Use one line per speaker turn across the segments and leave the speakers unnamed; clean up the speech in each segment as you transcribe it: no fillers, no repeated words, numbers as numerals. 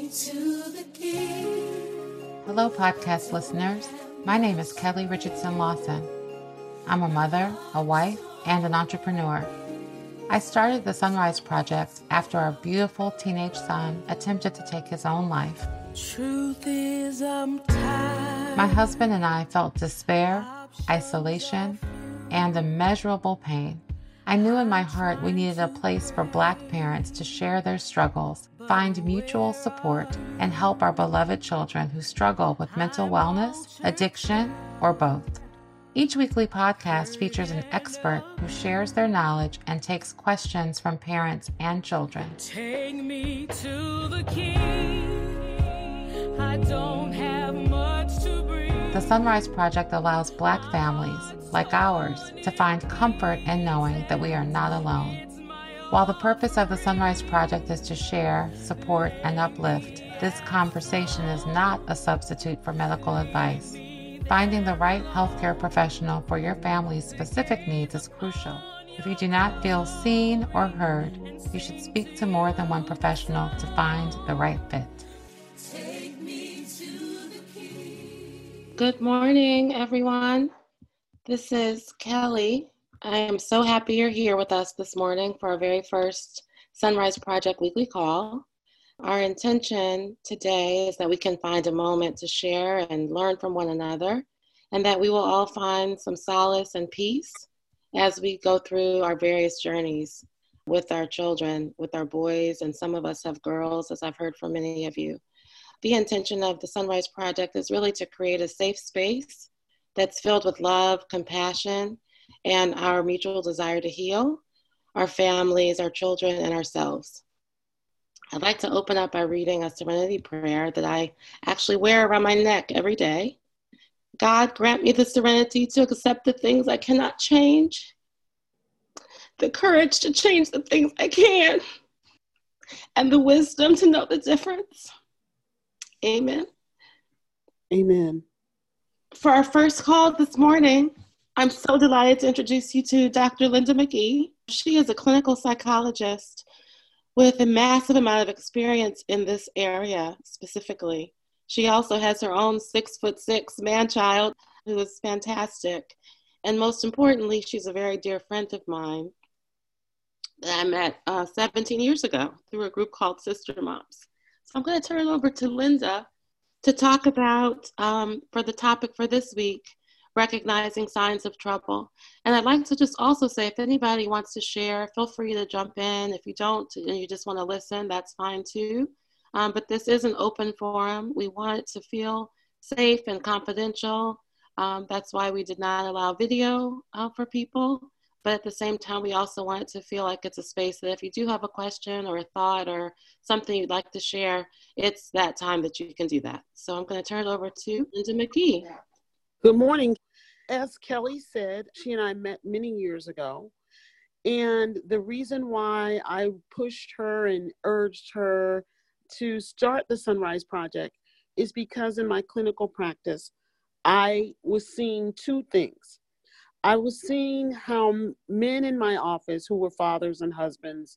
to the King.
Hello, podcast listeners. My name is Kelly Richardson Lawson. I'm a mother, a wife, and an entrepreneur. I started the Sunrise Project after our beautiful teenage son attempted to take his own life.
Truth is, I'm tired.
My husband and I felt despair, isolation, and immeasurable pain. I knew in my heart we needed a place for Black parents to share their struggles, find mutual support, and help our beloved children who struggle with mental wellness, addiction, or both. Each weekly podcast features an expert who shares their knowledge and takes questions from parents and children.
Take me to the King. I don't have much to bring.
The Sunrise Project allows Black families, like ours, to find comfort in knowing that we are not alone. While the purpose of the Sunrise Project is to share, support, and uplift, this conversation is not a substitute for medical advice. Finding the right healthcare professional for your family's specific needs is crucial. If you do not feel seen or heard, you should speak to more than one professional to find the right fit. Good morning, everyone. This is Kelly. I am so happy you're here with us this morning for our very first Sunrise Project weekly call. Our intention today is that we can find a moment to share and learn from one another, and that we will all find some solace and peace as we go through our various journeys with our children, with our boys, and some of us have girls, as I've heard from many of you. The intention of the Sunrise Project is really to create a safe space that's filled with love, compassion, and our mutual desire to heal our families, our children, and ourselves. I'd like to open up by reading a serenity prayer that I actually wear around my neck every day. God, grant me the serenity to accept the things I cannot change, the courage to change the things I can, and the wisdom to know the difference. Amen.
Amen.
For our first call this morning, I'm so delighted to introduce you to Dr. Linda McGee. She is a clinical psychologist with a massive amount of experience in this area specifically. She also has her own 6'6" man-child who is fantastic. And most importantly, she's a very dear friend of mine that I met 17 years ago through a group called Sister Moms. So I'm going to turn it over to Linda to talk about, for the topic for this week, recognizing signs of trouble. And I'd like to just also say, if anybody wants to share, feel free to jump in. If you don't and you just want to listen, that's fine too. But this is an open forum. We want it to feel safe and confidential. That's why we did not allow video for people. But at the same time, we also want it to feel like it's a space that if you do have a question or a thought or something you'd like to share, it's that time that you can do that. So I'm going to turn it over to Linda McGee.
Good morning. As Kelly said, she and I met many years ago. And the reason why I pushed her and urged her to start the Sunrise Project is because in my clinical practice, I was seeing two things. I was seeing how men in my office who were fathers and husbands,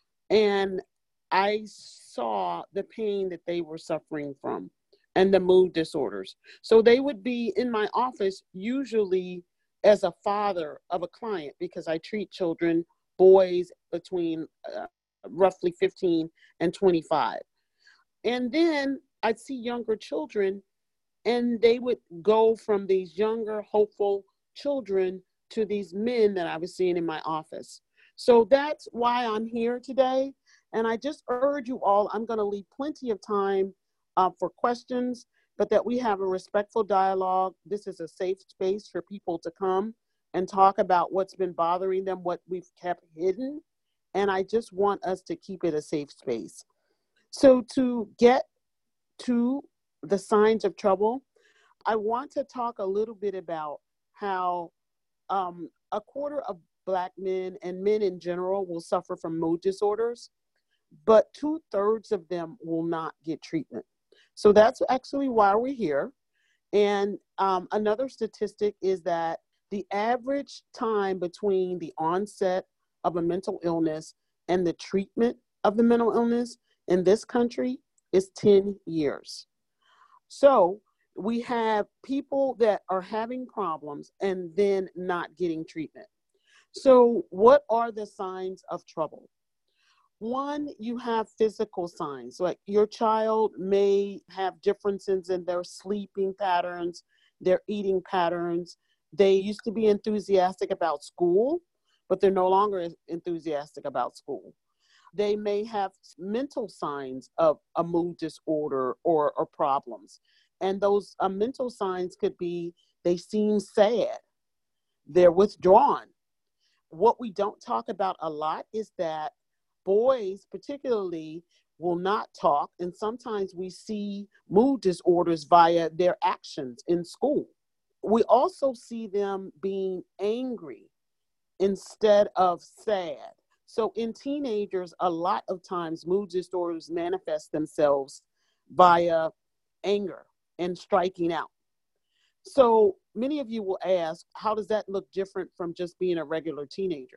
and I saw the pain that they were suffering from and the mood disorders. So they would be in my office usually as a father of a client, because I treat children, boys between roughly 15 and 25. And then I'd see younger children, and they would go from these younger, hopeful children to these men that I was seeing in my office. So that's why I'm here today. And I just urge you all, I'm going to leave plenty of time for questions, but that we have a respectful dialogue. This is a safe space for people to come and talk about what's been bothering them, what we've kept hidden. And I just want us to keep it a safe space. So to get to the signs of trouble, I want to talk a little bit about how a quarter of Black men and men in general will suffer from mood disorders, but 2/3 of them will not get treatment. So that's actually why we're here. And another statistic is that the average time between the onset of a mental illness and the treatment of the mental illness in this country is 10 years. So we have people that are having problems and then not getting treatment. So what are the signs of trouble? One, you have physical signs, like your child may have differences in their sleeping patterns, their eating patterns. They used to be enthusiastic about school, but they're no longer enthusiastic about school. They may have mental signs of a mood disorder or problems. And those mental signs could be they seem sad, they're withdrawn. What we don't talk about a lot is that boys, particularly, will not talk. And sometimes we see mood disorders via their actions in school. We also see them being angry instead of sad. So in teenagers, a lot of times mood disorders manifest themselves via anger and striking out. So many of you will ask, how does that look different from just being a regular teenager?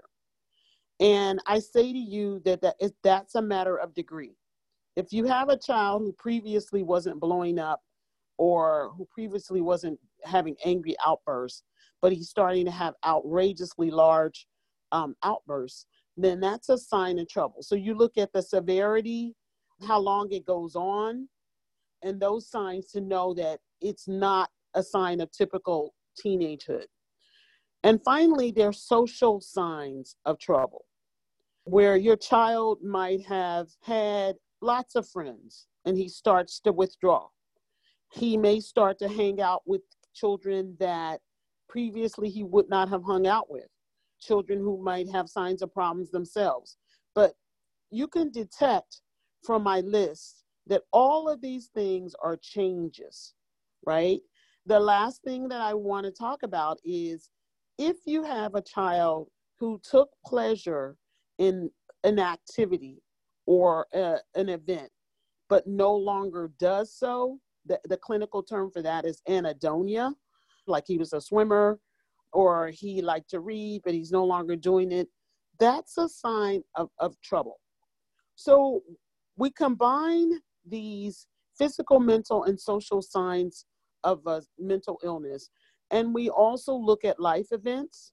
And I say to you that's a matter of degree. If you have a child who previously wasn't blowing up or who previously wasn't having angry outbursts, but he's starting to have outrageously large outbursts, then that's a sign of trouble. So you look at the severity, how long it goes on, and those signs to know that it's not a sign of typical teenagehood. And finally, there are social signs of trouble, where your child might have had lots of friends and he starts to withdraw. He may start to hang out with children that previously he would not have hung out with, children who might have signs of problems themselves. But you can detect from my list that all of these things are changes, right? The last thing that I want to talk about is if you have a child who took pleasure in an activity or an event, but no longer does so, the clinical term for that is anhedonia, like he was a swimmer or he liked to read, but he's no longer doing it. That's a sign of trouble. So we combine these physical, mental, and social signs of a mental illness. And we also look at life events.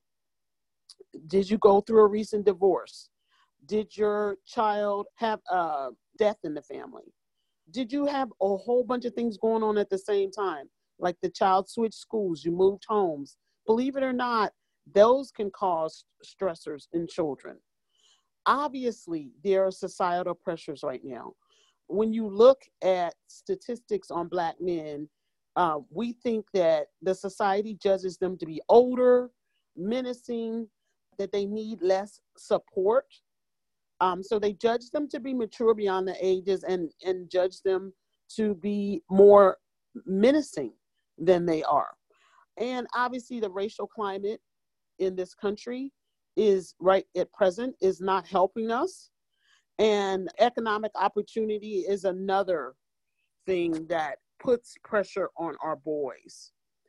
Did you go through a recent divorce? Did your child have a death in the family? Did you have a whole bunch of things going on at the same time? Like the child switched schools, you moved homes. Believe it or not, those can cause stressors in children. Obviously, there are societal pressures right now. When you look at statistics on Black men, we think that the society judges them to be older, menacing, that they need less support. So they judge them to be mature beyond the ages and judge them to be more menacing than they are. And obviously the racial climate in this country is right at present is not helping us. And economic opportunity is another thing that puts pressure on our boys.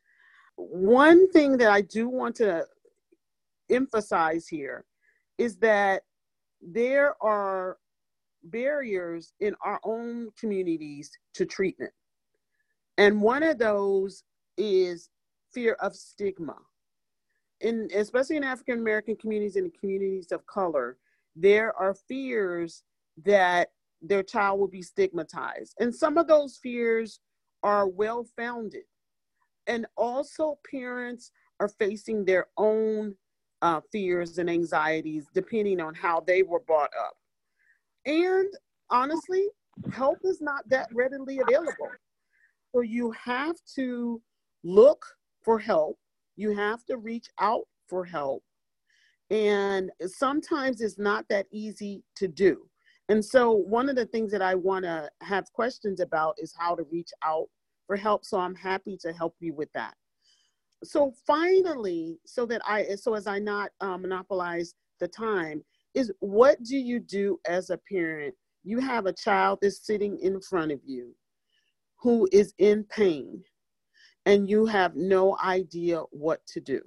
One thing that I do want to emphasize here is that there are barriers in our own communities to treatment. And one of those is fear of stigma. Especially in African American communities and communities of color, there are fears that their child will be stigmatized. And some of those fears are well-founded. And also parents are facing their own fears and anxieties depending on how they were brought up. And honestly, help is not that readily available. So you have to look for help. You have to reach out for help. And sometimes it's not that easy to do. And so one of the things that I want to have questions about is how to reach out for help. So I'm happy to help you with that. So finally, so as I not monopolize the time, is what do you do as a parent? You have a child that's sitting in front of you who is in pain and you have no idea what to do.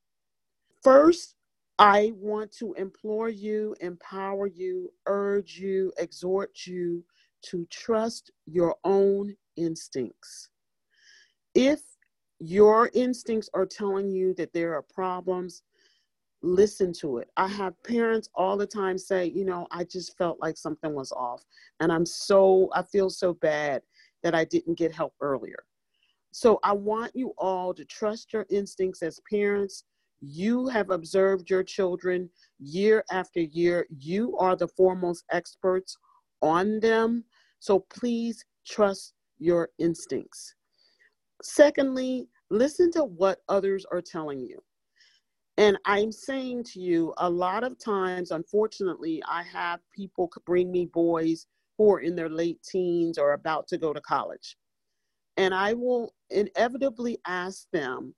First, I want to implore you, empower you, urge you, exhort you to trust your own instincts. If your instincts are telling you that there are problems, listen to it. I have parents all the time say, I just felt like something was off. And I feel so bad that I didn't get help earlier. So I want you all to trust your instincts as parents. You have observed your children year after year. You are the foremost experts on them. So please trust your instincts. Secondly, listen to what others are telling you. And I'm saying to you, a lot of times, unfortunately, I have people bring me boys who are in their late teens or about to go to college. And I will inevitably ask them,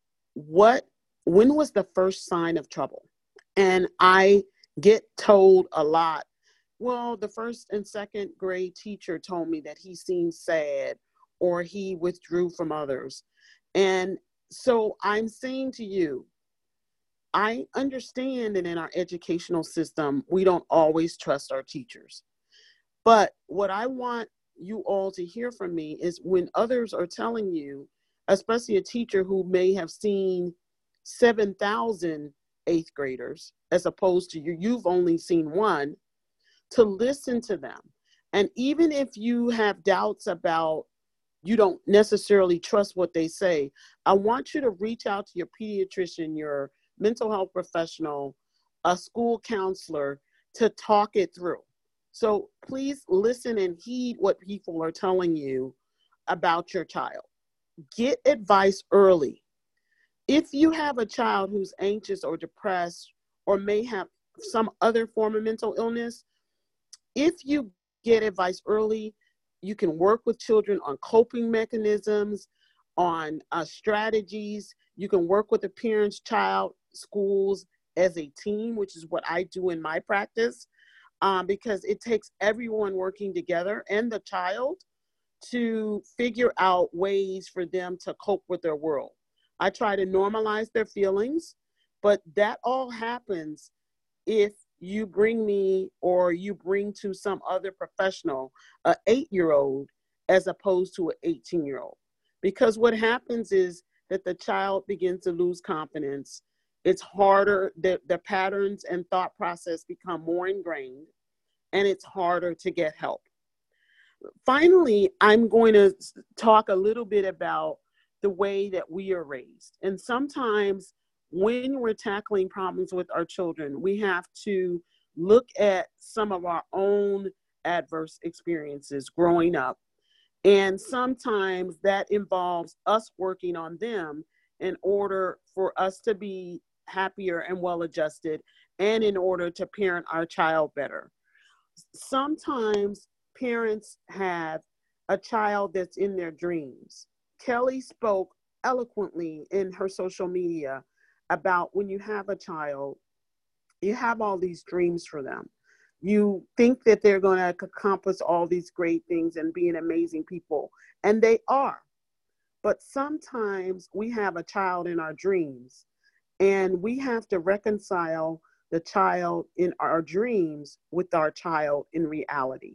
when was the first sign of trouble? And I get told a lot, well, the first and second grade teacher told me that he seemed sad or he withdrew from others. And so I'm saying to you, I understand that in our educational system, we don't always trust our teachers. But what I want you all to hear from me is when others are telling you, especially a teacher who may have seen 7,000 eighth graders, as opposed to you've only seen one, to listen to them. And even if you have doubts about, you don't necessarily trust what they say, I want you to reach out to your pediatrician, your mental health professional, a school counselor to talk it through. So please listen and heed what people are telling you about your child. Get advice early. If you have a child who's anxious or depressed or may have some other form of mental illness, if you get advice early, you can work with children on coping mechanisms, on strategies. You can work with the parents, child, schools as a team, which is what I do in my practice. Because it takes everyone working together and the child to figure out ways for them to cope with their world. I try to normalize their feelings, but that all happens if you bring me or you bring to some other professional an 8-year-old as opposed to an 18-year-old. Because what happens is that the child begins to lose confidence. It's harder, the patterns and thought process become more ingrained, and it's harder to get help. Finally, I'm going to talk a little bit about the way that we are raised. And sometimes when we're tackling problems with our children, we have to look at some of our own adverse experiences growing up. And sometimes that involves us working on them in order for us to be happier and well-adjusted, and in order to parent our child better. Sometimes parents have a child that's in their dreams. Kelly spoke eloquently in her social media about when you have a child, you have all these dreams for them. You think that they're going to accomplish all these great things and be an amazing people, and they are. But sometimes we have a child in our dreams, and we have to reconcile the child in our dreams with our child in reality.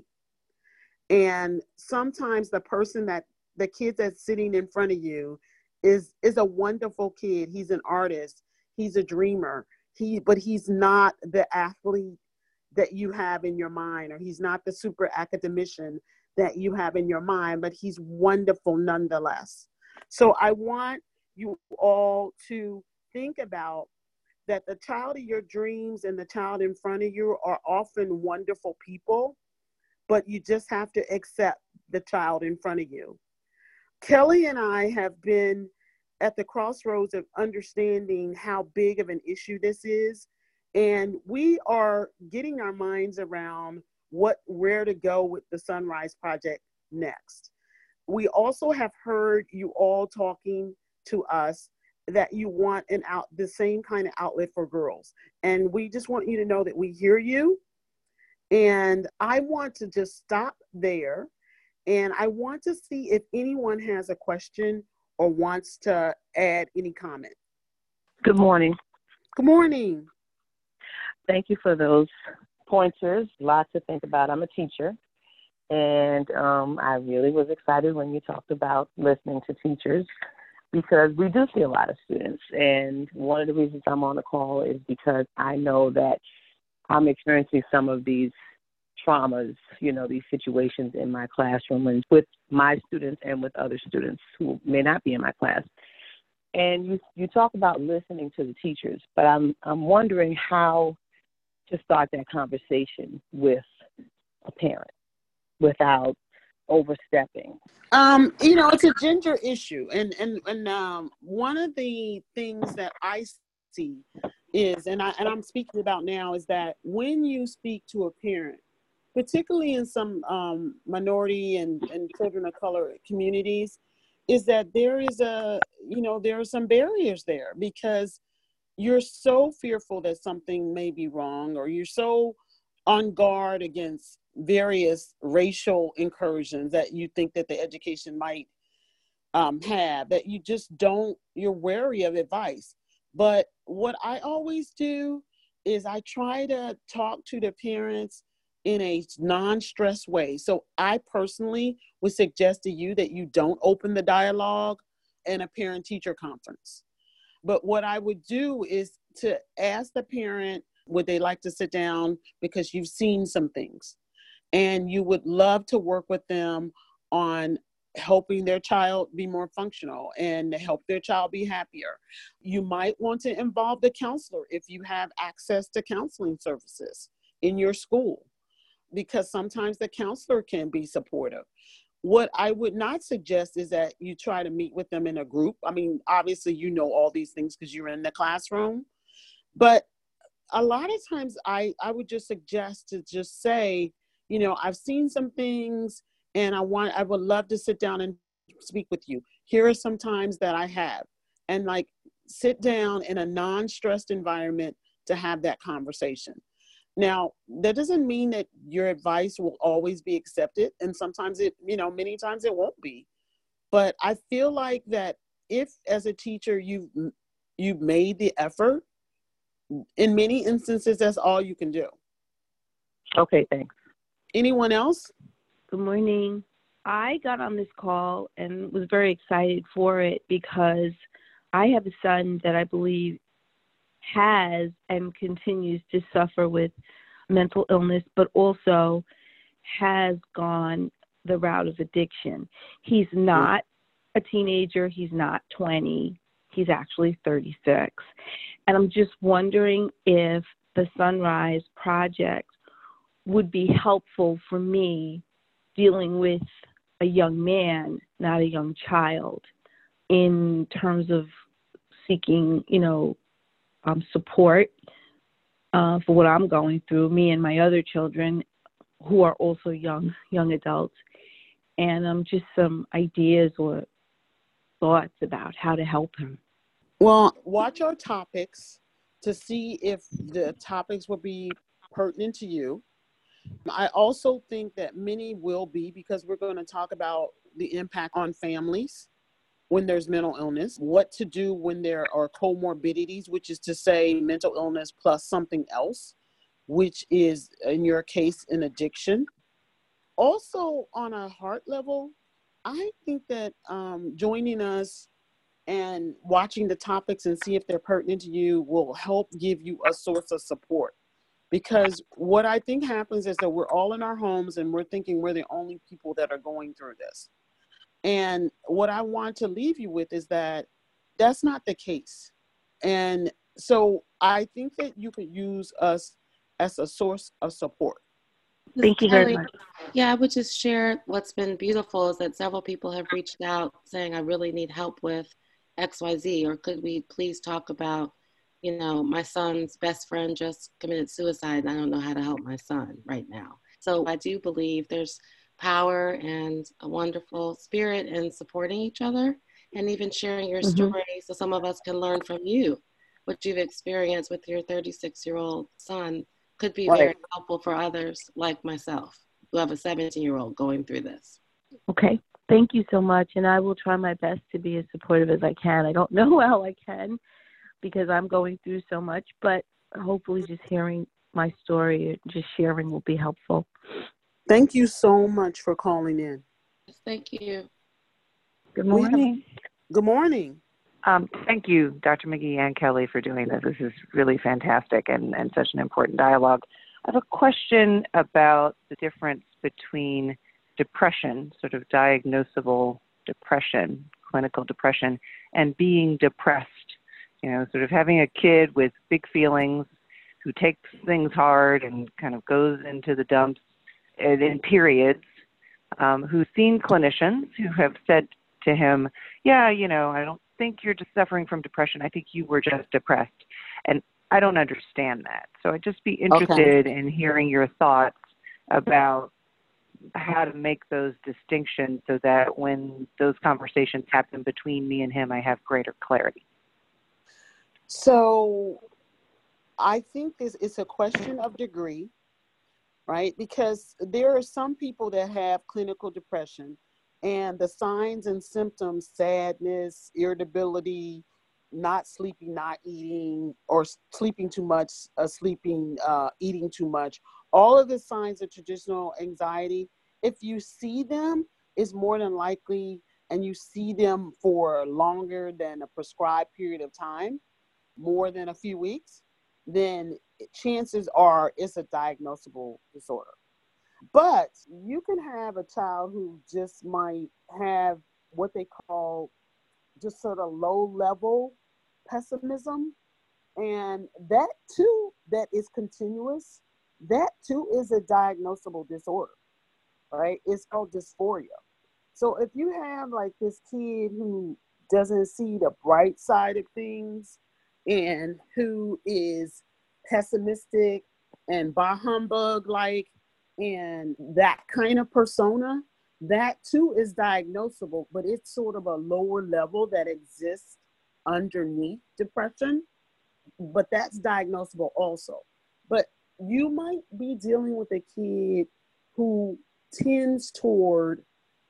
And sometimes the kid that's sitting in front of you is a wonderful kid. He's an artist. He's a dreamer. But he's not the athlete that you have in your mind, or he's not the super academician that you have in your mind, but he's wonderful nonetheless. So I want you all to think about that the child of your dreams and the child in front of you are often wonderful people, but you just have to accept the child in front of you. Kelly and I have been at the crossroads of understanding how big of an issue this is, and we are getting our minds around where to go with the Sunrise Project next. We also have heard you all talking to us that you want the same kind of outlet for girls. And we just want you to know that we hear you. And I want to just stop there. And I want to see if anyone has a question or wants to add any comment.
Good morning.
Good morning.
Thank you for those pointers. Lots to think about. I'm a teacher. And I really was excited when you talked about listening to teachers, because we do see a lot of students. And one of the reasons I'm on the call is because I know that I'm experiencing some of these traumas, these situations in my classroom and with my students and with other students who may not be in my class. And you talk about listening to the teachers, but I'm wondering how to start that conversation with a parent without overstepping.
It's a gender issue, and one of the things that I see is, and I'm speaking about now, is that when you speak to a parent, particularly in some minority and children of color communities, is that there are some barriers there, because you're so fearful that something may be wrong, or you're so on guard against various racial incursions that you think that the education might have, that you're wary of advice. But what I always do is I try to talk to the parents in a non-stress way. So I personally would suggest to you that you don't open the dialogue in a parent-teacher conference. But what I would do is to ask the parent, would they like to sit down, because you've seen some things and you would love to work with them on helping their child be more functional and help their child be happier. You might want to involve the counselor if you have access to counseling services in your school, because sometimes the counselor can be supportive. What I would not suggest is that you try to meet with them in a group. I mean, obviously, all these things because you're in the classroom. But a lot of times I would just suggest to just say, I've seen some things and I would love to sit down and speak with you. Here are some times that I have. And sit down in a non-stressed environment to have that conversation. Now, that doesn't mean that your advice will always be accepted. And sometimes many times it won't be. But I feel like that if, as a teacher, you've made the effort, in many instances, that's all you can do.
Okay, thanks.
Anyone else?
Good morning. I got on this call and was very excited for it because I have a son that I believe has and continues to suffer with mental illness, but also has gone the route of addiction. He's not a teenager. He's not 20. He's actually 36. And I'm just wondering if the Sunrise Project would be helpful for me dealing with a young man, not a young child, in terms of seeking, support for what I'm going through, me and my other children who are also young adults, and just some ideas or thoughts about how to help him.
Well, watch our topics to see if the topics will be pertinent to you. I also think that many will be, because we're going to talk about the impact on families when there's mental illness, what to do when there are comorbidities, which is to say mental illness plus something else, which is, in your case, an addiction. Also, on a heart level, I think that joining us and watching the topics and see if they're pertinent to you will help give you a source of support. Because what I think happens is that we're all in our homes and we're thinking we're the only people that are going through this. And what I want to leave you with is that that's not the case. And so I think that you could use us as a source of support.
Thank you very much.
Yeah, I would just share what's been beautiful is that several people have reached out saying, I really need help with XYZ, or could we please talk about, my son's best friend just committed suicide and I don't know how to help my son right now. So I do believe there's power and a wonderful spirit in supporting each other and even sharing your story so some of us can learn from you. What you've experienced with your 36-year-old son could be very helpful for others like myself who have a 17-year-old going through this.
Okay. Thank you so much. And I will try my best to be as supportive as I can. I don't know how I can because I'm going through so much, but hopefully just hearing my story, just sharing will be helpful.
Thank you so much for calling in.
Thank you.
Good
We have-
morning.
Good morning.
Thank you, Dr. McGee and Kelly, for doing this. This is really fantastic and such an important dialogue. I have a question about the difference between depression, sort of diagnosable depression, clinical depression, and being depressed. You know, sort of having a kid with big feelings who takes things hard and kind of goes into the dumps in periods, who's seen clinicians who have said to him, yeah, you know, I don't think you're just suffering from depression. I think you were just depressed. And I don't understand that. So I'd just be interested in hearing your thoughts about how to make those distinctions so that when those conversations happen between me and him, I have greater clarity.
So I think this is a question of degree, right? Because there are some people that have clinical depression and the signs and symptoms, sadness, irritability, not sleeping, not eating, or sleeping too much, eating too much, all of the signs of traditional anxiety, if you see them, is more than likely, and you see them for longer than a prescribed period of time, more than a few weeks, then chances are it's a diagnosable disorder. But you can have a child who just might have what they call just sort of low level pessimism. And that too, that is continuous, that too is a diagnosable disorder, right? It's called dysphoria. So if you have like this kid who doesn't see the bright side of things and who is pessimistic and bah humbug like, and that kind of persona, that too is diagnosable, but it's sort of a lower level that exists underneath depression, but that's diagnosable also. But you might be dealing with a kid who tends toward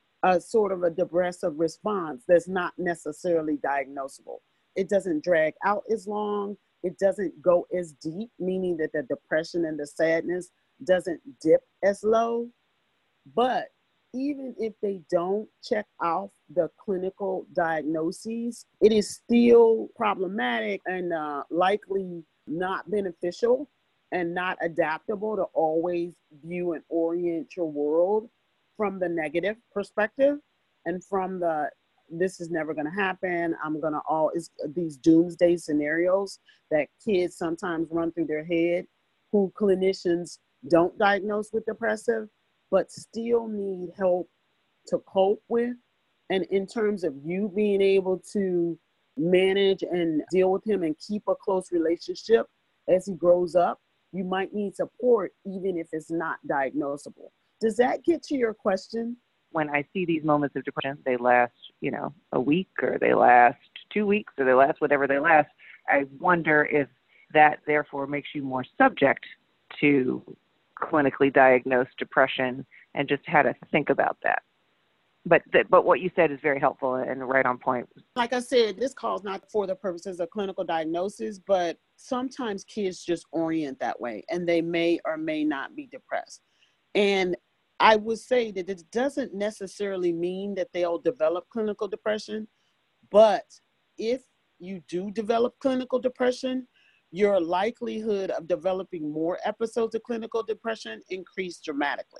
a sort of a depressive response that's not necessarily diagnosable. It doesn't drag out as long. It doesn't go as deep, meaning that the depression and the sadness doesn't dip as low. But even if they don't check off the clinical diagnoses, it is still problematic and likely not beneficial and not adaptable to always view and orient your world from the negative perspective and from the this is never going to happen. I'm going to always, these doomsday scenarios that kids sometimes run through their head, who clinicians don't diagnose with depressive, but still need help to cope with. And in terms of you being able to manage and deal with him and keep a close relationship as he grows up, you might need support even if it's not diagnosable. Does that get to your question?
When I see these moments of depression, they last, you know, a week, or they last 2 weeks, or they last whatever they last. I wonder if that therefore makes you more subject to clinically diagnosed depression, and just how to think about that. But what you said is very helpful and right on point.
Like I said, this call is not for the purposes of clinical diagnosis, but sometimes kids just orient that way and they may or may not be depressed. And I would say that it doesn't necessarily mean that they'll develop clinical depression, but if you do develop clinical depression, your likelihood of developing more episodes of clinical depression increase dramatically.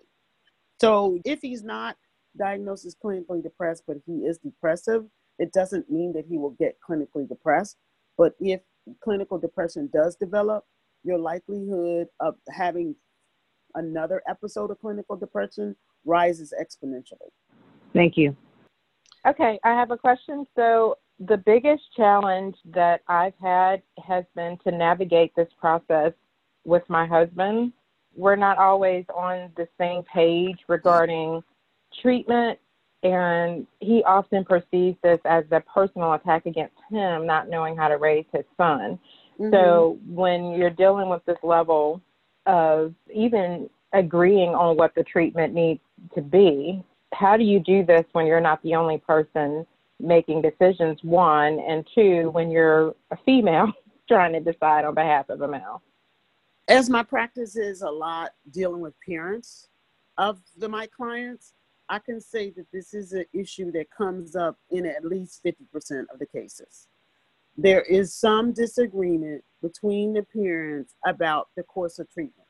So if he's not diagnosed as clinically depressed, but he is depressive, it doesn't mean that he will get clinically depressed. But if clinical depression does develop, your likelihood of having another episode of clinical depression rises exponentially.
Thank you.
Okay, I have a question. So the biggest challenge that I've had has been to navigate this process with my husband. We're not always on the same page regarding treatment, and he often perceives this as a personal attack against him, not knowing how to raise his son. Mm-hmm. So when you're dealing with this level of even agreeing on what the treatment needs to be, how do you do this when you're not the only person making decisions, one, and two, when you're a female trying to decide on behalf of a male?
As my practice is a lot dealing with parents, of my clients, I can say that this is an issue that comes up in at least 50% of the cases. There is some disagreement between the parents about the course of treatment.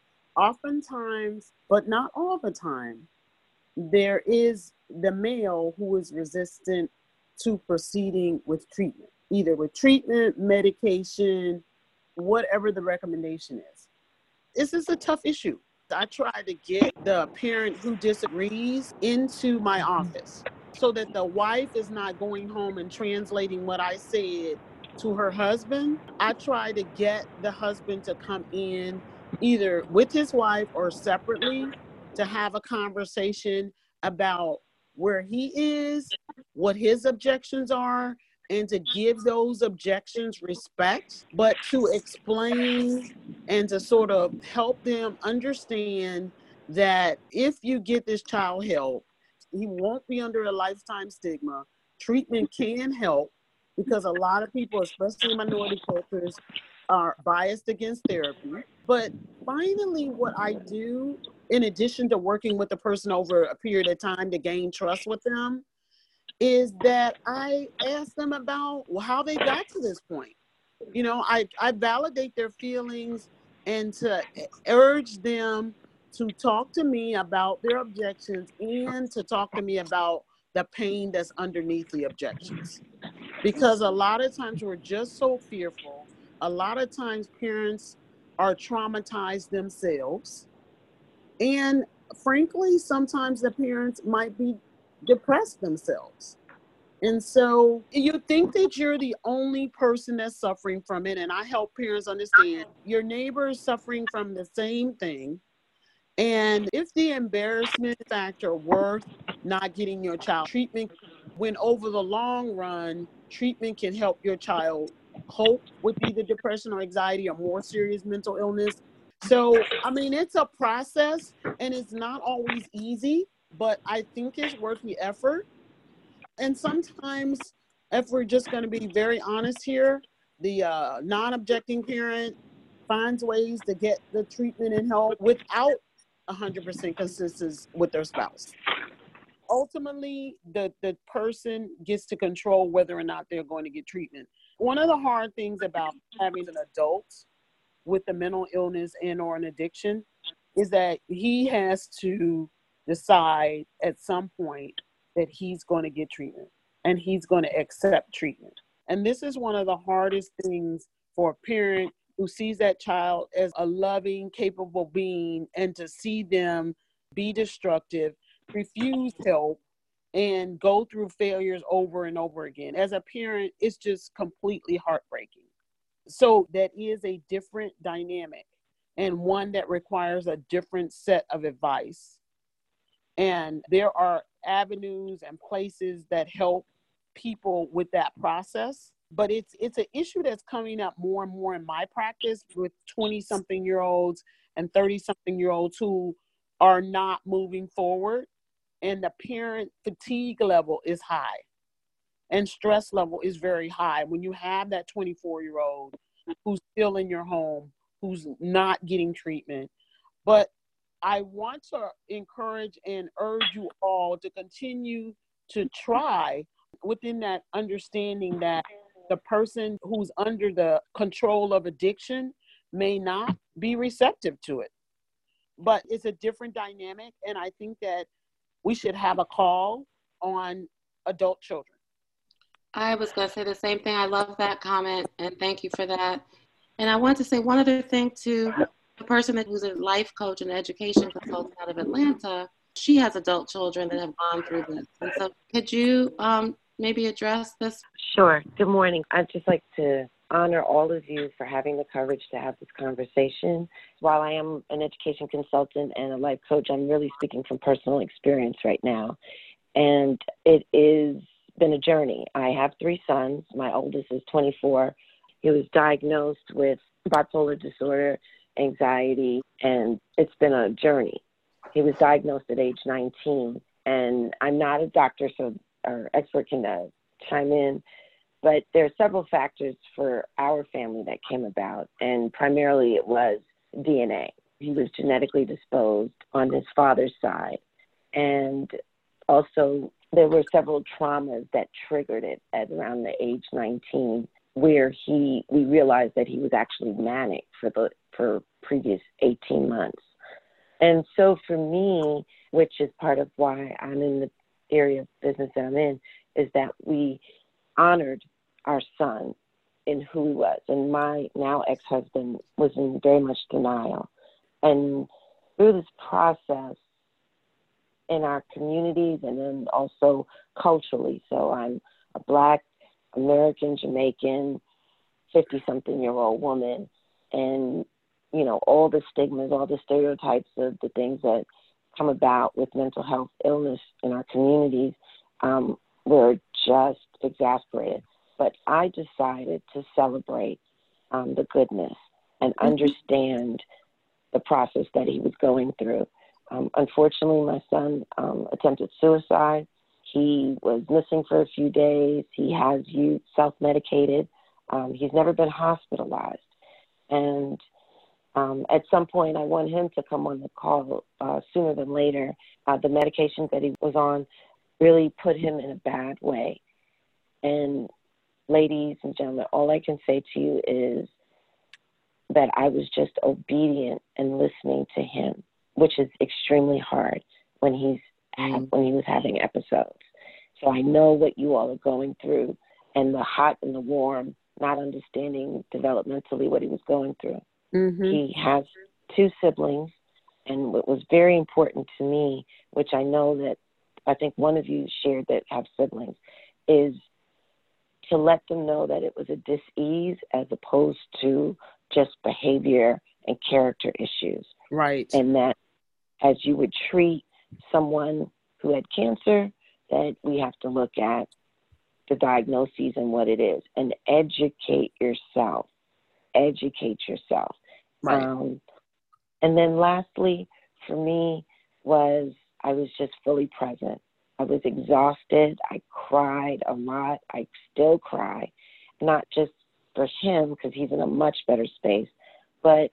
Oftentimes, but not all the time, there is the male who is resistant to proceeding with treatment, either with treatment, medication, whatever the recommendation is. This is a tough issue. I try to get the parent who disagrees into my office so that the wife is not going home and translating what I said to her husband. I try to get the husband to come in either with his wife or separately to have a conversation about where he is, what his objections are, and to give those objections respect, but to explain and to sort of help them understand that if you get this child help, he won't be under a lifetime stigma. Treatment can help because a lot of people, especially in minority cultures, are biased against therapy. But finally, what I do, in addition to working with the person over a period of time to gain trust with them, is that I ask them about how they got to this point. You know, I validate their feelings and to urge them to talk to me about their objections and to talk to me about the pain that's underneath the objections. Because a lot of times we're just so fearful. A lot of times parents are traumatized themselves. And frankly, sometimes the parents might be depressed themselves. And so you think that you're the only person that's suffering from it. And I help parents understand your neighbor is suffering from the same thing. And if the embarrassment factor worth not getting your child treatment, when over the long run, treatment can help your child cope with either depression or anxiety or more serious mental illness. So, I mean, it's a process and it's not always easy, but I think it's worth the effort. And sometimes, if we're just going to be very honest here, the non-objecting parent finds ways to get the treatment and help without 100% consistency with their spouse. Ultimately, the person gets to control whether or not they're going to get treatment. One of the hard things about having an adult with a mental illness and or an addiction is that he has to decide at some point that he's going to get treatment and he's going to accept treatment. And this is one of the hardest things for a parent who sees that child as a loving, capable being, and to see them be destructive, refuse help, and go through failures over and over again. As a parent, it's just completely heartbreaking. So that is a different dynamic and one that requires a different set of advice. And there are avenues and places that help people with that process. But it's an issue that's coming up more and more in my practice with 20-something-year-olds and 30-something-year-olds who are not moving forward. And the parent fatigue level is high and stress level is very high. When you have that 24-year-old who's still in your home, who's not getting treatment. But I want to encourage and urge you all to continue to try within that understanding that the person who's under the control of addiction may not be receptive to it. But it's a different dynamic, and I think that we should have a call on adult children.
I was going to say the same thing. I love that comment, and thank you for that. And I want to say one other thing to the person who's a life coach and education consultant out of Atlanta. She has adult children that have gone through this. And so could you maybe address this?
Sure. Good morning. I'd just like to honor all of you for having the courage to have this conversation. While I am an education consultant and a life coach, I'm really speaking from personal experience right now. And it has been a journey. I have 3 sons. My oldest is 24. He was diagnosed with bipolar disorder, anxiety, and it's been a journey. He was diagnosed at age 19, and I'm not a doctor, so our expert can chime in, but there are several factors for our family that came about, and primarily it was DNA. he was genetically disposed on his father's side. And also there were several traumas that triggered it at around the age 19, where we realized that he was actually manic for previous 18 months. And so for me, which is part of why I'm in the area of business that I'm in, is that we honored our son in who he was. And my now ex-husband was in very much denial. And through this process in our communities and then also culturally, so I'm a Black American, Jamaican, 50-something-year-old woman, and, you know, all the stigmas, all the stereotypes of the things that come about with mental health illness in our communities were just exasperated. But I decided to celebrate the goodness and understand the process that he was going through. Unfortunately, my son attempted suicide. He was missing for a few days. He has self-medicated. He's never been hospitalized. And at some point, I want him to come on the call sooner than later. The medications that he was on really put him in a bad way. And ladies and gentlemen, all I can say to you is that I was just obedient and listening to him, which is extremely hard when he was having episodes. So I know what you all are going through, and the hot and the warm, not understanding developmentally what he was going through. Mm-hmm. He has 2 siblings, and what was very important to me, which I know that I think one of you shared that have siblings, is to let them know that it was a dis-ease as opposed to just behavior and character issues.
Right.
And that as you would treat someone who had cancer, that we have to look at the diagnoses and what it is, and educate yourself. Educate yourself.
Right.
And then lastly, for me, I was just fully present. I was exhausted. I cried a lot. I still cry, not just for him because he's in a much better space, but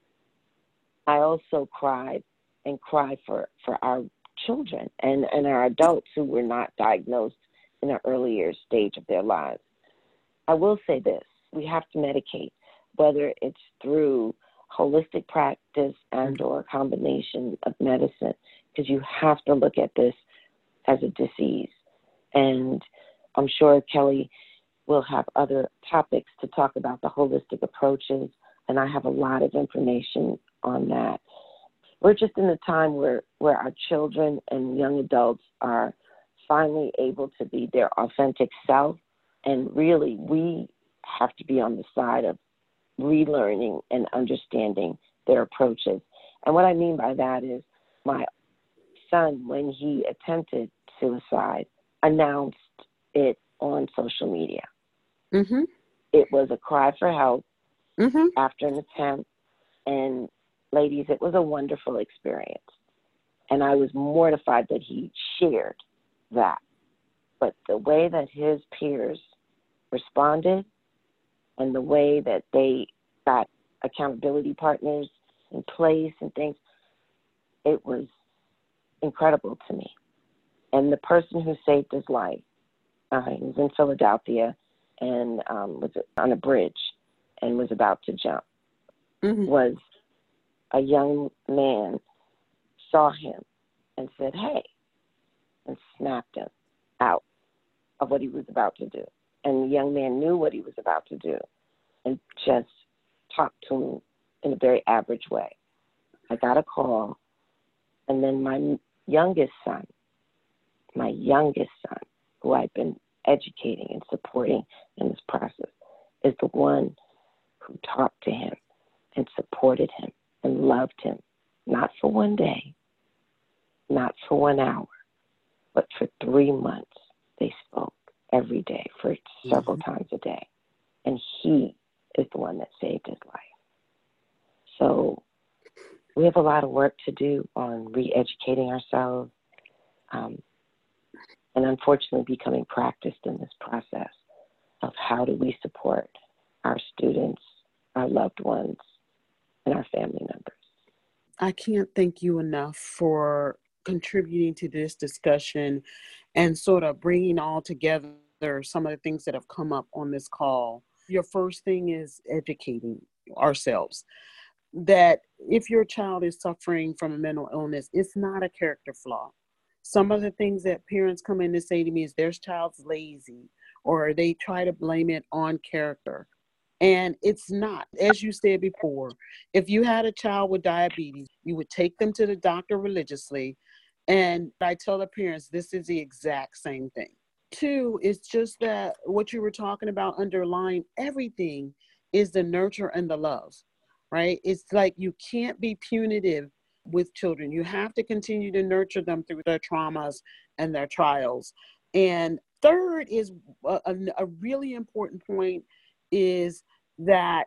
I also cried for our children and our adults who were not diagnosed in an earlier stage of their lives. I will say this, we have to medicate, whether it's through holistic practice and or a combination of medicine, because you have to look at this as a disease. And I'm sure Kelly will have other topics to talk about the holistic approaches, and I have a lot of information on that. We're just in a time where our children and young adults are finally able to be their authentic self, and really we have to be on the side of relearning and understanding their approaches. And what I mean by that is my son, when he attempted suicide, announced it on social media. Mm-hmm. It was a cry for help after an attempt. And ladies, it was a wonderful experience. And I was mortified that he shared that. But the way that his peers responded and the way that they got accountability partners in place and things, it was incredible to me. And the person who saved his life, he was in Philadelphia and was on a bridge and was about to jump, was a young man, saw him and said, hey, and snapped him out of what he was about to do. And the young man knew what he was about to do and just talked to him in a very average way. I got a call, and then my youngest son, who I've been educating and supporting in this process, is the one who talked to him and supported him and loved him, not for one day, not for 1 hour, but for 3 months. They spoke every day for several times a day. And he is the one that saved his life. So we have a lot of work to do on re-educating ourselves and unfortunately becoming practiced in this process of how do we support our students, our loved ones, and our family members.
I can't thank you enough for contributing to this discussion and sort of bringing all together some of the things that have come up on this call. Your first thing is educating ourselves that if your child is suffering from a mental illness, it's not a character flaw. Some of the things that parents come in to say to me is their child's lazy, or they try to blame it on character. And it's not. As you said before, if you had a child with diabetes, you would take them to the doctor religiously. And I tell the parents, this is the exact same thing. Two, it's just that what you were talking about underlying everything is the nurture and the love, right? It's like you can't be punitive with children. You have to continue to nurture them through their traumas and their trials. And third is a really important point is that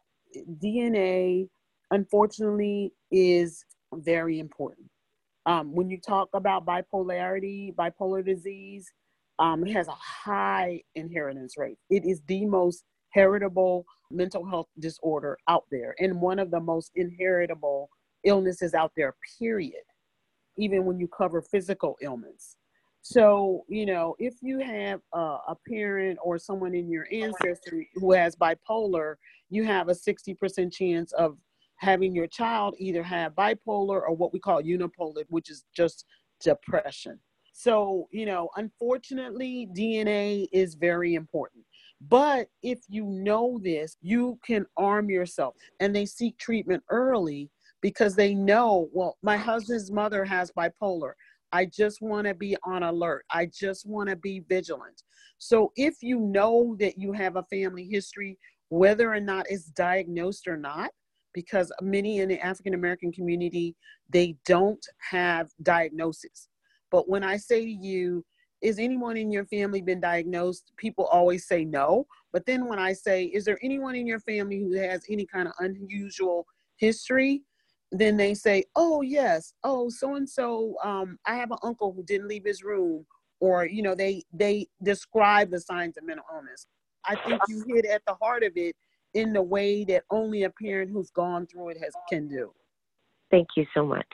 DNA, unfortunately, is very important. When you talk about bipolar disease, it has a high inheritance rate. It is the most heritable mental health disorder out there, and one of the most inheritable illnesses out there, period, even when you cover physical ailments. So, if you have a parent or someone in your ancestry who has bipolar, you have a 60% chance of having your child either have bipolar or what we call unipolar, which is just depression. So, unfortunately, DNA is very important. But if you know this, you can arm yourself, and they seek treatment early because they know, well, my husband's mother has bipolar. I just want to be on alert. I just want to be vigilant. So if you know that you have a family history, whether or not it's diagnosed or not, because many in the African American community, they don't have diagnosis. But when I say to you, is anyone in your family been diagnosed? People always say no. But then when I say, is there anyone in your family who has any kind of unusual history? Then they say, oh, yes. Oh, so-and-so, I have an uncle who didn't leave his room. Or, they describe the signs of mental illness. I think you hit at the heart of it in the way that only a parent who's gone through it can do.
Thank you so much.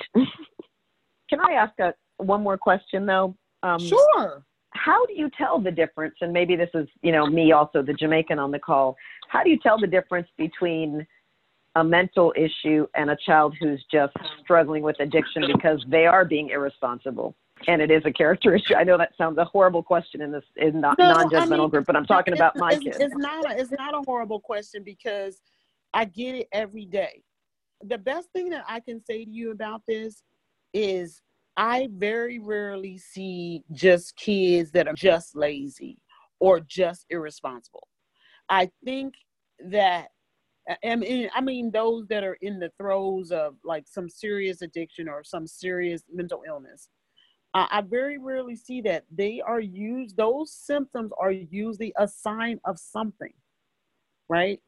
Can I ask one more question, though?
Sure.
How do you tell the difference? And maybe this is, me also, the Jamaican on the call. How do you tell the difference between a mental issue and a child who's just struggling with addiction because they are being irresponsible and it is a character issue? I know that sounds a horrible question in non-judgmental group, but I'm talking about my kids.
It's not a horrible question because I get it every day. The best thing that I can say to you about this is I very rarely see just kids that are just lazy or just irresponsible. I think that, I mean, those that are in the throes of like some serious addiction or some serious mental illness, I very rarely see that. Those symptoms are usually a sign of something, right?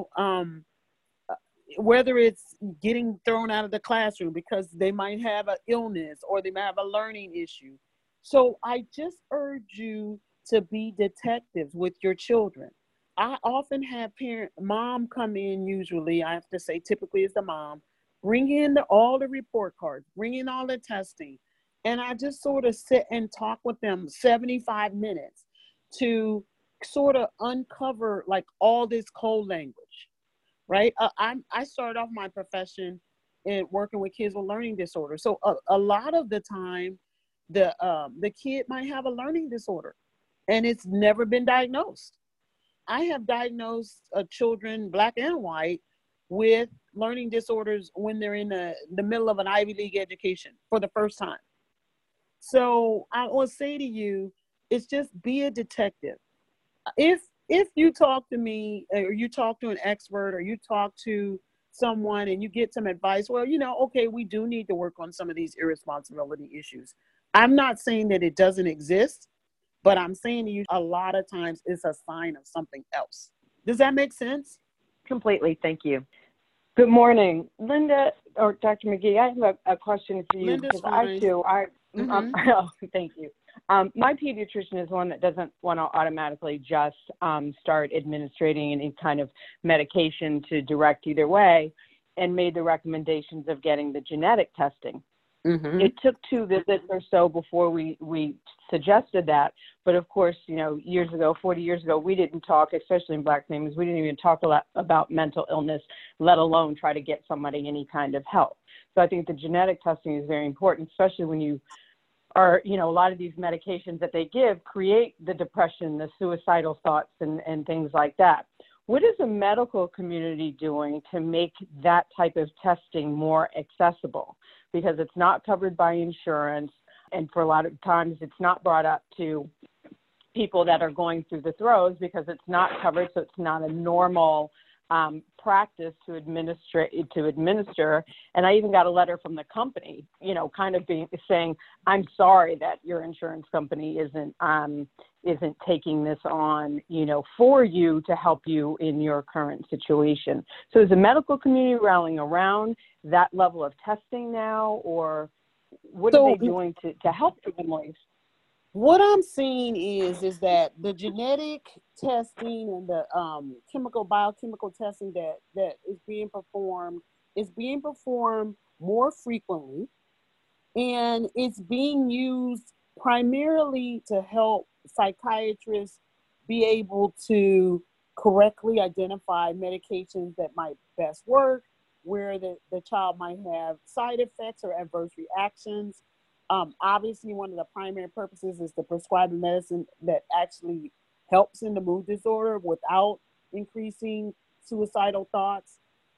Whether it's getting thrown out of the classroom because they might have an illness or they might have a learning issue. So I just urge you to be detectives with your children. I often have mom come in, usually, I have to say typically it's the mom, bring in all the report cards, bring in all the testing. And I just sort of sit and talk with them 75 minutes to sort of uncover like all this code language. Right? I started off my profession in working with kids with learning disorders. So a lot of the time, the kid might have a learning disorder and it's never been diagnosed. I have diagnosed children, Black and white, with learning disorders when they're in the middle of an Ivy League education for the first time. So I will say to you, it's just be a detective. If you talk to me or you talk to an expert or you talk to someone and you get some advice, well, okay, we do need to work on some of these irresponsibility issues. I'm not saying that it doesn't exist, but I'm saying to you a lot of times it's a sign of something else. Does that make sense?
Completely. Thank you.
Good morning, Linda or Dr. McGee. I have a question for you.
Linda's
because
fine.
Thank you. My pediatrician is one that doesn't want to automatically just start administrating any kind of medication to direct either way. and made the recommendations of getting the genetic testing.
Mm-hmm.
It took 2 visits or so before we suggested that. But of course, years ago, 40 years ago, we didn't talk, especially in Black families, we didn't even talk a lot about mental illness, let alone try to get somebody any kind of help. So I think the genetic testing is very important, especially when you are, a lot of these medications that they give create the depression, the suicidal thoughts, and things like that. What is the medical community doing to make that type of testing more accessible? Because it's not covered by insurance, and for a lot of times it's not brought up to people that are going through the throes because it's not covered, so it's not a normal practice to administer. And I even got a letter from the company, kind of saying, I'm sorry that your insurance company isn't taking this on, for you to help you in your current situation. So is the medical community rallying around that level of testing now, or what are they doing to help families?
What I'm seeing is that the genetic testing and the biochemical testing that is being performed more frequently, and it's being used primarily to help psychiatrists be able to correctly identify medications that might best work, where the child might have side effects or adverse reactions. Obviously, one of the primary purposes is to prescribe a medicine that actually helps in the mood disorder without increasing suicidal thoughts.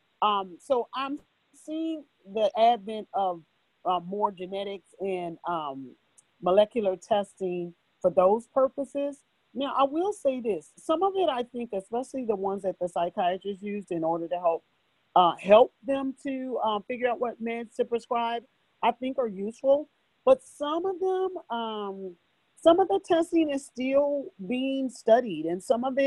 So I'm seeing the advent of more genetics and molecular testing for those purposes. Now, I will say this. Some of it, I think, especially the ones that the psychiatrists used in order to help them to figure out what meds to prescribe, I think are useful. But some of them, some of the testing is still being studied, and some of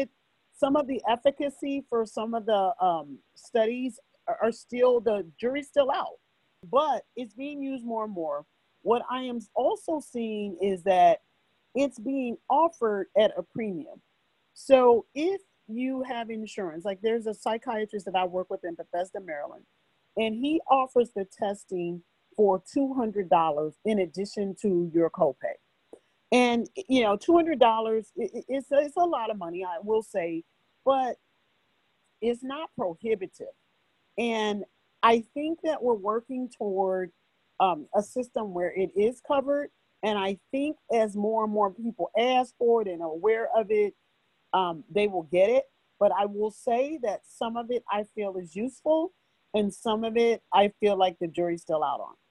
the efficacy for some of the studies are still, the jury's still out. But it's being used more and more. What I am also seeing is that it's being offered at a premium. So if you have insurance, like there's a psychiatrist that I work with in Bethesda, Maryland, and he offers the testing for $200 in addition to your copay. And, $200 is a lot of money, I will say, but it's not prohibitive. And I think that we're working toward a system where it is covered. And I think as more and more people ask for it and are aware of it, they will get it. But I will say that some of it I feel is useful, and some of it I feel like the jury's still out on.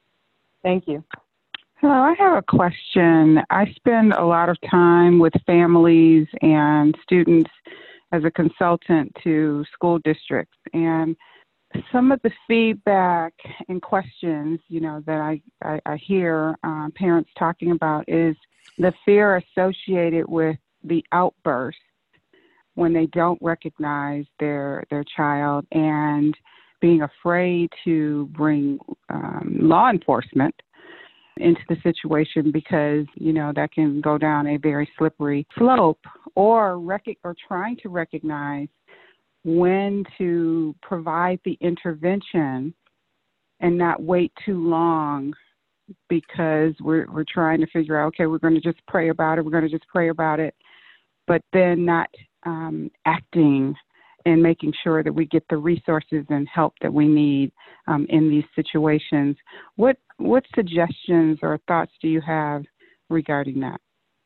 Thank you.
Hello, I have a question. I spend a lot of time with families and students as a consultant to school districts, and some of the feedback and questions, that I hear parents talking about is the fear associated with the outburst when they don't recognize their child, and being afraid to bring law enforcement into the situation because, that can go down a very slippery slope, or trying to recognize when to provide the intervention and not wait too long because we're trying to figure out, okay, we're going to just pray about it, but then not acting and making sure that we get the resources and help that we need in these situations. What suggestions or thoughts do you have regarding that?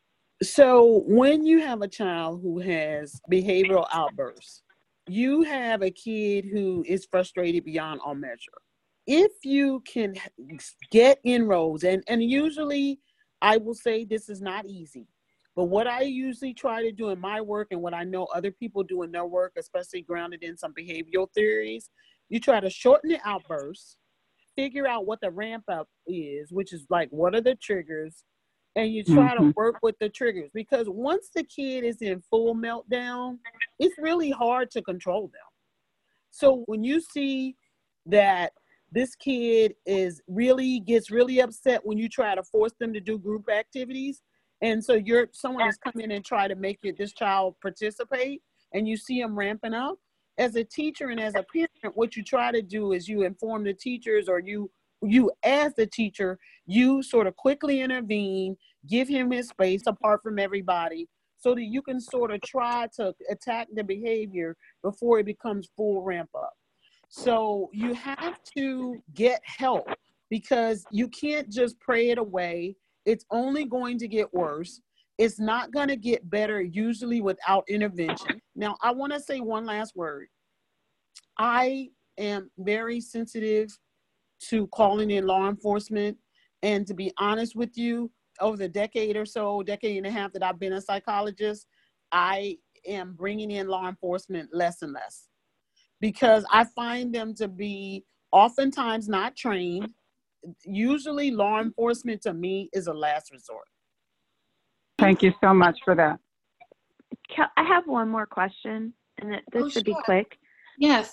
So when you have a child who has behavioral outbursts, you have a kid who is frustrated beyond all measure. If you can get inroads, and usually I will say this is not easy, but what I usually try to do in my work and what I know other people do in their work, especially grounded in some behavioral theories, you try to shorten the outbursts, figure out what the ramp up is, which is like, what are the triggers? And you try to work with the triggers, because once the kid is in full meltdown, it's really hard to control them. So when you see that this kid gets really upset when you try to force them to do group activities, and so someone is coming in and try to make this child participate, and you see them ramping up, as a teacher and as a parent, what you try to do is you inform the teachers, or you as the teacher, you sort of quickly intervene, give him his space apart from everybody, so that you can sort of try to attack the behavior before it becomes full ramp up. So you have to get help, because you can't just pray it away. It's only going to get worse. It's not going to get better usually without intervention. Now, I want to say one last word. I am very sensitive to calling in law enforcement. And to be honest with you, over the decade and a half that I've been a psychologist, I am bringing in law enforcement less and less, because I find them to be oftentimes not trained. Usually law enforcement to me is a last resort.
Thank you so much for that.
I have one more question, and this should be quick.
Yes.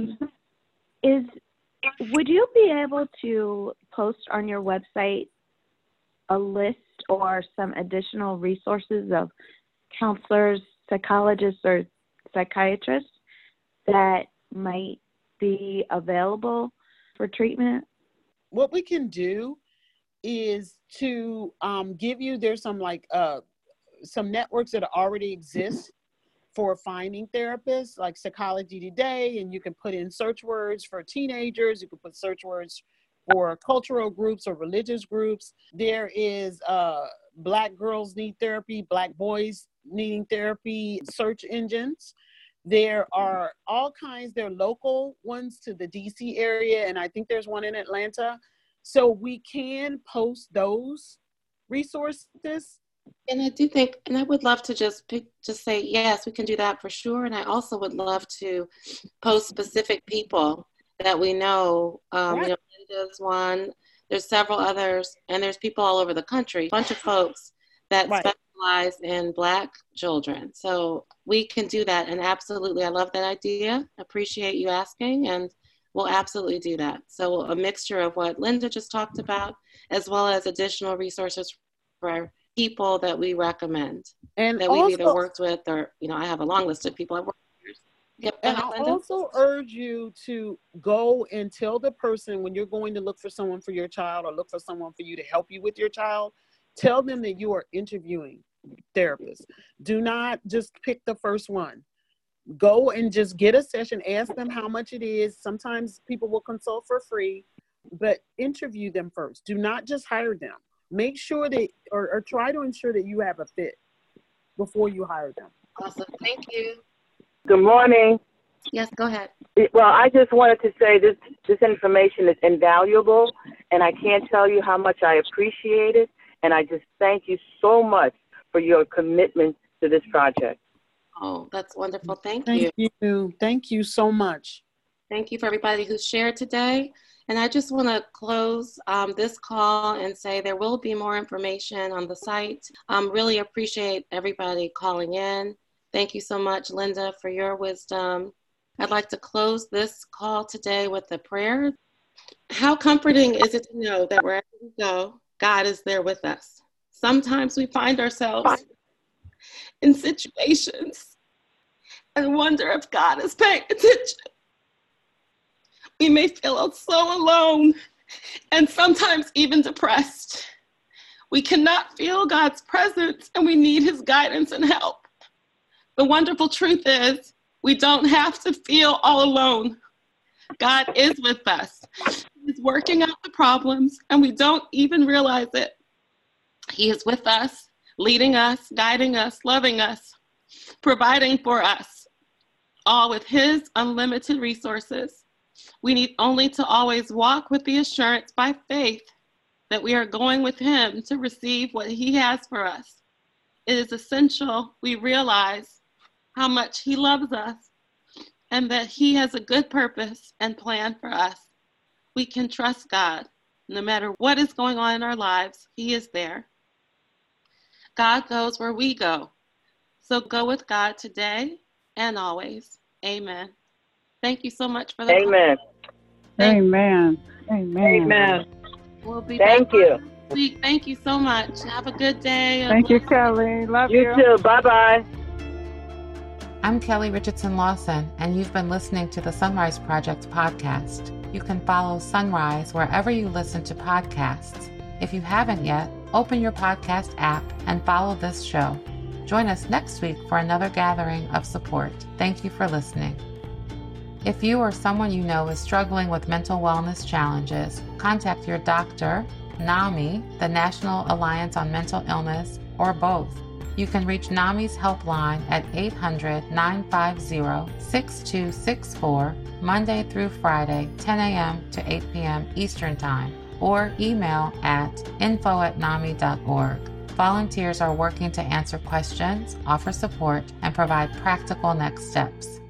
Would you be able to post on your website a list or some additional resources of counselors, psychologists, or psychiatrists that might be available for treatment?
What we can do is to give you, there's some networks that already exist for finding therapists, like Psychology Today, and you can put in search words for teenagers, you can put search words for cultural groups or religious groups. There is Black girls need therapy, Black boys needing therapy search engines. There are all kinds, there are local ones to the DC area, and I think there's one in Atlanta. So we can post those resources.
And I do think, and I would love to just say, yes, we can do that for sure. And I also would love to post specific people that we know.
Right.
You know, Linda's one, there's several others, and there's people all over the country, a bunch of folks that
Right.
specialize in Black children. So we can do that. And absolutely, I love that idea. Appreciate you asking. And we'll absolutely do that. So a mixture of what Linda just talked about, as well as additional resources for people that we recommend,
and
that we've either worked with, or, you know, I have a long list of people I've worked with. Yep,
and I also urge you to go and tell the person, when you're going to look for someone for your child or look for someone for you to help you with your child, tell them that you are interviewing therapists. Do not just pick the first one. Go and just get a session, ask them how much it is. Sometimes people will consult for free, but interview them first. Do not just hire them. Make sure that, or try to ensure that you have a fit before you hire them.
Awesome. Thank you.
Good morning.
Yes, go ahead.
Well, I just wanted to say this information is invaluable, and I can't tell you how much I appreciate it. And I just thank you so much for your commitment to this project.
Oh, that's wonderful. Thank you.
Thank you so much.
Thank you for everybody who shared today. And I just want to close this call and say there will be more information on the site. Really appreciate everybody calling in. Thank you so much, Linda, for your wisdom. I'd like to close this call today with a prayer. How comforting is it to know that wherever we go, God is there with us. Sometimes we find ourselves in situations and wonder if God is paying attention. We may feel so alone and sometimes even depressed. We cannot feel God's presence, and we need his guidance and help. The wonderful truth is we don't have to feel all alone. God is with us. He's working out the problems, and we don't even realize it. He is with us, leading us, guiding us, loving us, providing for us, all with his unlimited resources. We need only to always walk with the assurance by faith that we are going with him to receive what he has for us. It is essential we realize how much he loves us and that he has a good purpose and plan for us. We can trust God. No matter what is going on in our lives, he is there. God goes where we go. So go with God today and always. Amen. Thank you so much for the
Amen.
Amen. Amen.
Amen.
We'll be
Thank
back
you.
next week. Thank you so much. Have a good day.
Thank you, Kelly. Love you.
You too. Bye-bye.
I'm Kelly Richardson Lawson, and you've been listening to the Sunrise Project podcast. You can follow Sunrise wherever you listen to podcasts. If you haven't yet, open your podcast app and follow this show. Join us next week for another gathering of support. Thank you for listening. If you or someone you know is struggling with mental wellness challenges, contact your doctor, NAMI, the National Alliance on Mental Illness, or both. You can reach NAMI's helpline at 800-950-6264, Monday through Friday, 10 a.m. to 8 p.m. Eastern Time, or email at info@nami.org. Volunteers are working to answer questions, offer support, and provide practical next steps.